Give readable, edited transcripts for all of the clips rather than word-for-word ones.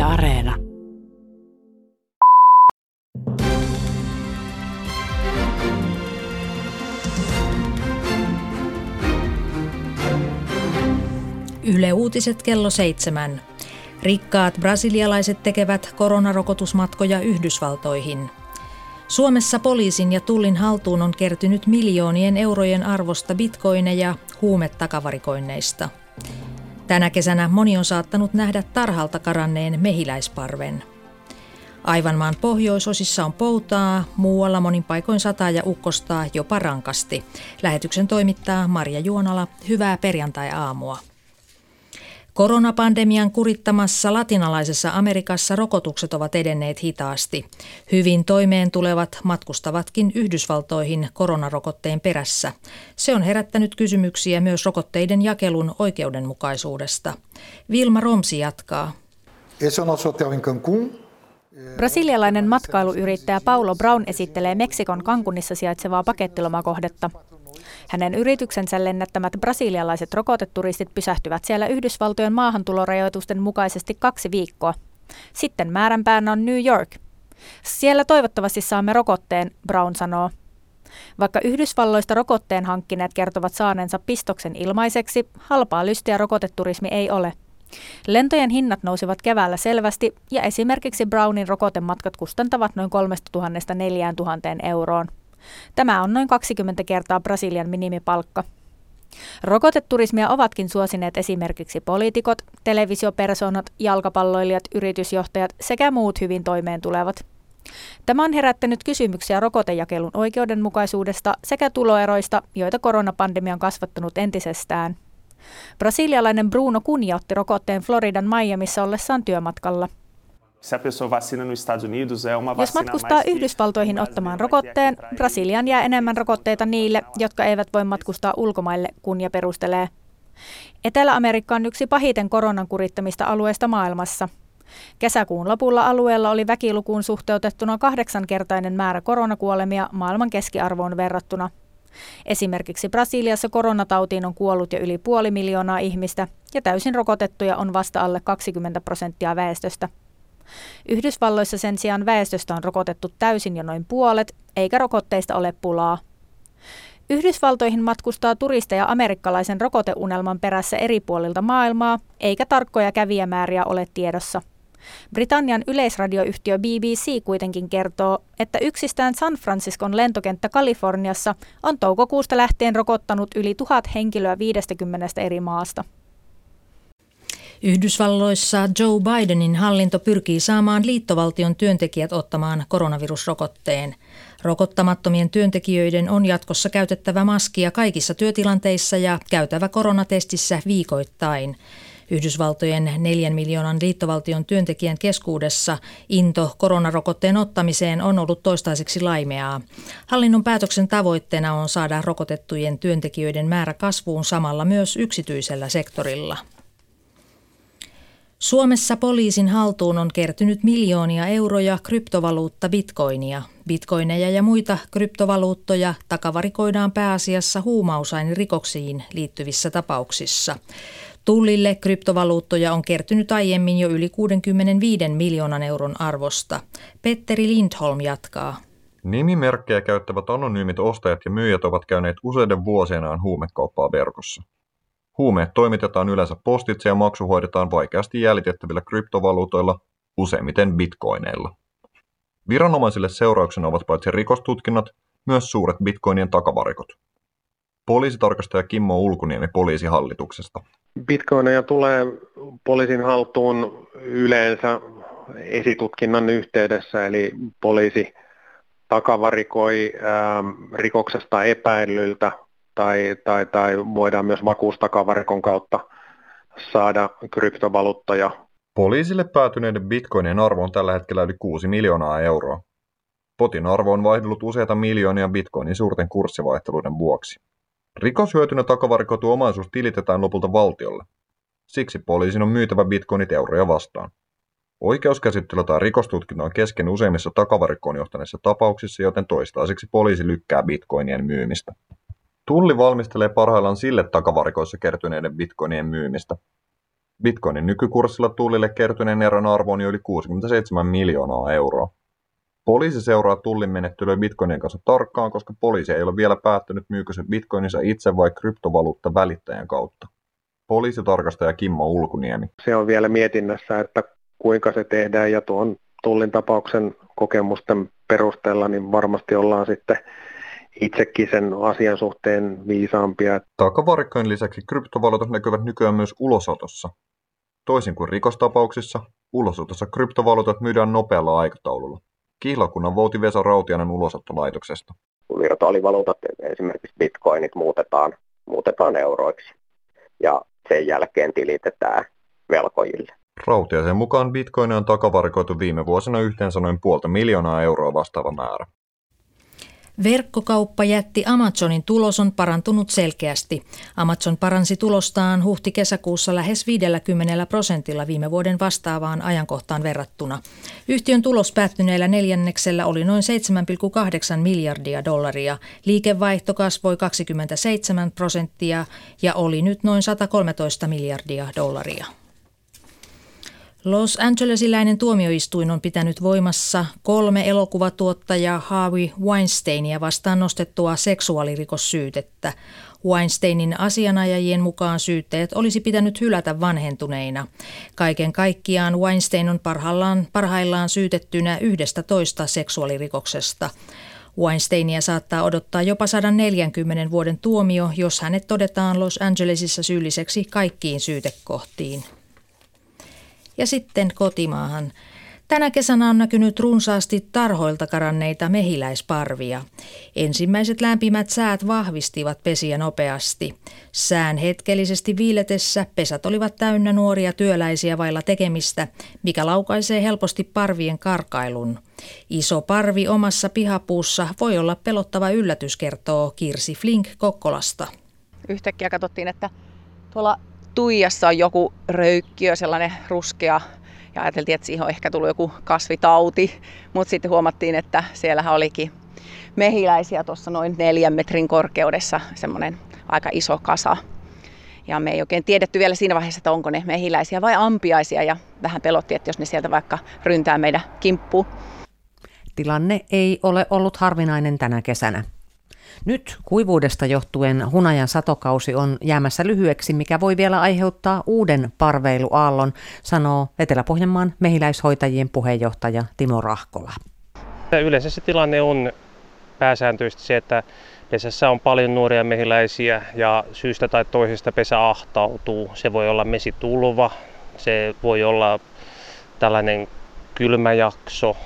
Areena. Yle Uutiset kello 7. Rikkaat brasilialaiset tekevät koronarokotusmatkoja Yhdysvaltoihin. Suomessa poliisin ja tullin haltuun on kertynyt miljoonien eurojen arvosta bitcoineja huumetakavarikoinneista. Tänä kesänä moni on saattanut nähdä tarhalta karanneen mehiläisparven. Aivan maan pohjoisosissa on poutaa, muualla monin paikoin sataa ja ukkostaa jopa rankasti. Lähetyksen toimittaa Marja Juonala. Hyvää perjantai-aamua. Koronapandemian kurittamassa latinalaisessa Amerikassa rokotukset ovat edenneet hitaasti. Hyvin toimeen tulevat matkustavatkin Yhdysvaltoihin koronarokotteen perässä. Se on herättänyt kysymyksiä myös rokotteiden jakelun oikeudenmukaisuudesta. Vilma Romsi jatkaa. Brasilialainen matkailuyrittäjä Paulo Brown esittelee Meksikon Cancunissa sijaitsevaa pakettilomakohdetta. Hänen yrityksensä lennättämät brasilialaiset rokoteturistit pysähtyvät siellä Yhdysvaltojen maahantulorajoitusten mukaisesti 2 viikkoa. Sitten määränpäänä on New York. Siellä toivottavasti saamme rokotteen, Brown sanoo. Vaikka Yhdysvalloista rokotteen hankkineet kertovat saaneensa pistoksen ilmaiseksi, halpaa lystiä rokoteturismi ei ole. Lentojen hinnat nousivat keväällä selvästi ja esimerkiksi Brownin rokotematkat kustantavat noin 3 000 – 4 000 euroon. Tämä on noin 20 kertaa Brasilian minimipalkka. Rokoteturismia ovatkin suosineet esimerkiksi poliitikot, televisiopersonat, jalkapalloilijat, yritysjohtajat sekä muut hyvin toimeen tulevat. Tämä on herättänyt kysymyksiä rokotejakelun oikeudenmukaisuudesta sekä tuloeroista, joita koronapandemia on kasvattanut entisestään. Brasilialainen Bruno Cunha otti rokotteen Floridan Miamissa ollessaan työmatkalla. Jos matkustaa Yhdysvaltoihin ottamaan rokotteen, Brasiliaan jää enemmän rokotteita niille, jotka eivät voi matkustaa ulkomaille, Cunha perustelee. Etelä-Amerikka on yksi pahiten koronan kurittamista alueista maailmassa. Kesäkuun lopulla alueella oli väkilukuun suhteutettuna 8-kertainen määrä koronakuolemia maailman keskiarvoon verrattuna. Esimerkiksi Brasiliassa koronatautiin on kuollut jo yli 500 000 ihmistä ja täysin rokotettuja on vasta alle 20% väestöstä. Yhdysvalloissa sen sijaan väestöstä on rokotettu täysin jo noin puolet, eikä rokotteista ole pulaa. Yhdysvaltoihin matkustaa turisteja amerikkalaisen rokoteunelman perässä eri puolilta maailmaa, eikä tarkkoja kävijämääriä ole tiedossa. Britannian yleisradioyhtiö BBC kuitenkin kertoo, että yksistään San Franciscon lentokenttä Kaliforniassa on toukokuusta lähtien rokottanut yli 1000 henkilöä 50 eri maasta. Yhdysvalloissa Joe Bidenin hallinto pyrkii saamaan liittovaltion työntekijät ottamaan koronavirusrokotteen. Rokottamattomien työntekijöiden on jatkossa käytettävä maskia kaikissa työtilanteissa ja käytävä koronatestissä viikoittain. Yhdysvaltojen 4 miljoonan liittovaltion työntekijän keskuudessa into koronarokotteen ottamiseen on ollut toistaiseksi laimeaa. Hallinnon päätöksen tavoitteena on saada rokotettujen työntekijöiden määrä kasvuun samalla myös yksityisellä sektorilla. Suomessa poliisin haltuun on kertynyt miljoonia euroja kryptovaluutta bitcoinia. Bitcoineja ja muita kryptovaluuttoja takavarikoidaan pääasiassa huumausainerikoksiin liittyvissä tapauksissa. Tullille kryptovaluuttoja on kertynyt aiemmin jo yli 65 miljoonan euron arvosta. Petteri Lindholm jatkaa. Nimimerkkejä käyttävät anonyymit ostajat ja myyjät ovat käyneet useiden vuosien ajan huumekauppaa verkossa. Huumeet toimitetaan yleensä postitse ja maksu hoidetaan vaikeasti jäljitettävillä kryptovaluutoilla, useimmiten bitcoineilla. Viranomaisille seurauksena ovat paitsi rikostutkinnat, myös suuret bitcoinien takavarikot. Poliisitarkastaja Kimmo Ulkuniemi Poliisihallituksesta. Bitcoineja tulee poliisin haltuun yleensä esitutkinnan yhteydessä, eli poliisi takavarikoi rikoksesta epäillyltä tai voidaan myös vakuustakavarikon kautta saada kryptovaluuttoja. Poliisille päätyneiden bitcoinien arvo on tällä hetkellä yli 6 miljoonaa euroa. Potin arvo on vaihdellut useita miljoonia bitcoinin suurten kurssivaihteluiden vuoksi. Rikoshyötynä takavarikoitu omaisuus tilitetään lopulta valtiolle. Siksi poliisin on myytävä bitcoinit euroja vastaan. Oikeuskäsittely tai rikostutkinta on kesken useimmissa takavarikkoon johtaneissa tapauksissa, joten toistaiseksi poliisi lykkää bitcoinien myymistä. Tulli valmistelee parhaillaan sille takavarikoissa kertyneiden bitcoinien myymistä. Bitcoinin nykykurssilla Tullille kertyneen erän arvo on jo yli 67 miljoonaa euroa. Poliisi seuraa Tullin menettelyä Bitcoinien kanssa tarkkaan, koska poliisi ei ole vielä päättänyt, myykö se Bitcoininsa itse vai kryptovaluutta välittäjän kautta. Poliisitarkastaja Kimmo Ulkuniemi. Se on vielä mietinnässä, että kuinka se tehdään, ja tuon Tullin tapauksen kokemusten perusteella niin varmasti ollaan sitten itsekin sen asian suhteen viisaampia. Takavarikkojen lisäksi kryptovaluutat näkyvät nykyään myös ulosotossa. Toisin kuin rikostapauksissa, ulosotossa kryptovaluutat myydään nopealla aikataululla. Kihlakunnan vouti Vesa Rautiainen Ulosottolaitoksesta. Virtuaalivaluutat, esimerkiksi bitcoinit, muutetaan euroiksi ja sen jälkeen tilitetään velkojille. Rautiaisen mukaan bitcoinia on takavarikoitu viime vuosina yhteensä noin 500 000 € vastaava määrä. Verkkokauppajätti Amazonin tulos on parantunut selkeästi. Amazon paransi tulostaan huhti-kesäkuussa lähes 50% viime vuoden vastaavaan ajankohtaan verrattuna. Yhtiön tulos päättyneellä neljänneksellä oli noin $7,8 miljardia. Liikevaihto kasvoi 27% ja oli nyt noin $113 miljardia. Los Angelesiläinen tuomioistuin on pitänyt voimassa 3 elokuvatuottaja Harvey Weinsteinia vastaan nostettua seksuaalirikossyytettä. Weinsteinin asianajajien mukaan syytteet olisi pitänyt hylätä vanhentuneina. Kaiken kaikkiaan Weinstein on parhaillaan syytettynä 11 seksuaalirikoksesta. Weinsteinia saattaa odottaa jopa 140 vuoden tuomio, jos hänet todetaan Los Angelesissa syylliseksi kaikkiin syytekohtiin. Ja sitten kotimaahan. Tänä kesänä on näkynyt runsaasti tarhoilta karanneita mehiläisparvia. Ensimmäiset lämpimät säät vahvistivat pesiä nopeasti. Sään hetkellisesti viiletessä pesät olivat täynnä nuoria työläisiä vailla tekemistä, mikä laukaisee helposti parvien karkailun. Iso parvi omassa pihapuussa voi olla pelottava yllätys, kertoo Kirsi Flink Kokkolasta. Yhtäkkiä katsottiin, että tuolla tuijassa on joku röykkiö, sellainen ruskea, ja ajateltiin, että siihen on ehkä tullut joku kasvitauti, mutta sitten huomattiin, että siellähän olikin mehiläisiä tuossa noin 4 metrin korkeudessa, semmoinen aika iso kasa. Ja me ei oikein tiedetty vielä siinä vaiheessa, että onko ne mehiläisiä vai ampiaisia, ja vähän pelotti, että jos ne sieltä vaikka ryntää meidän kimppuun. Tilanne ei ole ollut harvinainen tänä kesänä. Nyt kuivuudesta johtuen hunajan satokausi on jäämässä lyhyeksi, mikä voi vielä aiheuttaa uuden parveiluaallon, sanoo Etelä-Pohjanmaan mehiläishoitajien puheenjohtaja Timo Rahkola. Yleensä se tilanne on pääsääntöisesti se, että pesässä on paljon nuoria mehiläisiä ja syystä tai toisesta pesä ahtautuu. Se voi olla mesitulva, se voi olla tällainen kylmäjakso.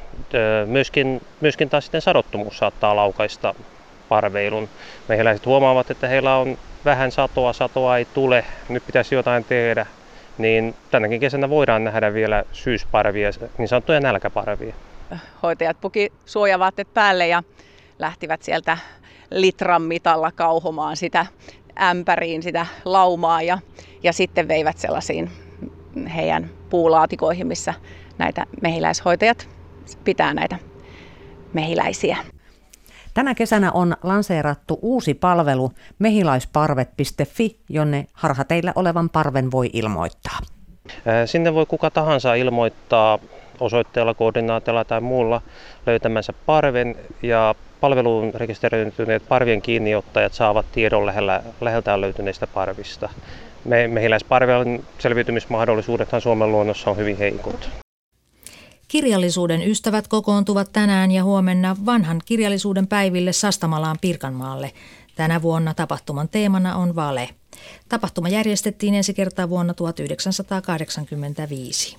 Myöskin taas sitten sadottomuus saattaa laukaista parveilun. Mehiläiset huomaavat, että heillä on vähän satoa ei tule, nyt pitäisi jotain tehdä, niin tänäkin kesänä voidaan nähdä vielä syysparvia, niin sanottuja nälkäparvia. Hoitajat puki suojavaatteet päälle ja lähtivät sieltä litran mitalla kauhomaan sitä ämpäriin, sitä laumaa ja sitten veivät sellaisiin heidän puulaatikoihin, missä näitä mehiläishoitajat pitää näitä mehiläisiä. Tänä kesänä on lanseerattu uusi palvelu mehiläisparvet.fi, jonne harhateillä olevan parven voi ilmoittaa. Sinne voi kuka tahansa ilmoittaa osoitteella, koordinaatilla tai muulla löytämänsä parven, ja palveluun rekisteröityneet parvien kiinniottajat saavat tiedon läheltään löytyneistä parvista. Mehiläisparven selviytymismahdollisuudethan Suomen luonnossa on hyvin heikot. Kirjallisuuden ystävät kokoontuvat tänään ja huomenna vanhan kirjallisuuden päiville Sastamalaan Pirkanmaalle. Tänä vuonna tapahtuman teemana on vale. Tapahtuma järjestettiin ensi kertaa vuonna 1985.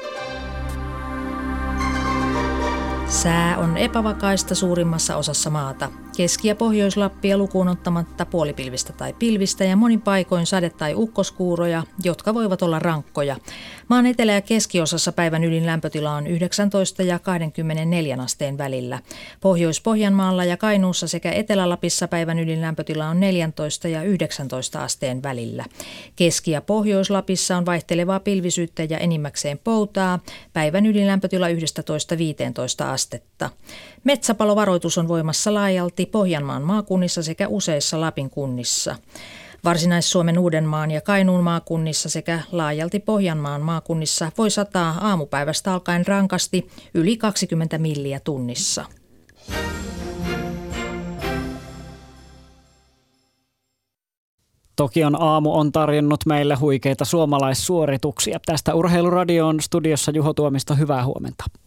Sää on epävakaista suurimmassa osassa maata. Keski- ja Pohjois-Lappia lukuun ottamatta puolipilvistä tai pilvistä ja monin paikoin sade- tai ukkoskuuroja, jotka voivat olla rankkoja. Maan etelä- ja keskiosassa päivän ylin lämpötila on 19 ja 24 asteen välillä. Pohjois-Pohjanmaalla ja Kainuussa sekä Etelä-Lapissa päivän ylin lämpötila on 14 ja 19 asteen välillä. Keski- ja Pohjois-Lapissa on vaihtelevaa pilvisyyttä ja enimmäkseen poutaa. Päivän ylin lämpötila 11-15 astetta. Metsäpalovaroitus on voimassa laajalti Pohjanmaan maakunnissa sekä useissa Lapin kunnissa. Varsinais-Suomen, Uudenmaan ja Kainuun maakunnissa sekä laajalti Pohjanmaan maakunnissa voi sataa aamupäivästä alkaen rankasti yli 20 milliä tunnissa. Tokion aamu on tarjonnut meille huikeita suomalaissuorituksia. Tästä Urheiluradioon studiossa Juho Tuomisto, hyvää huomenta.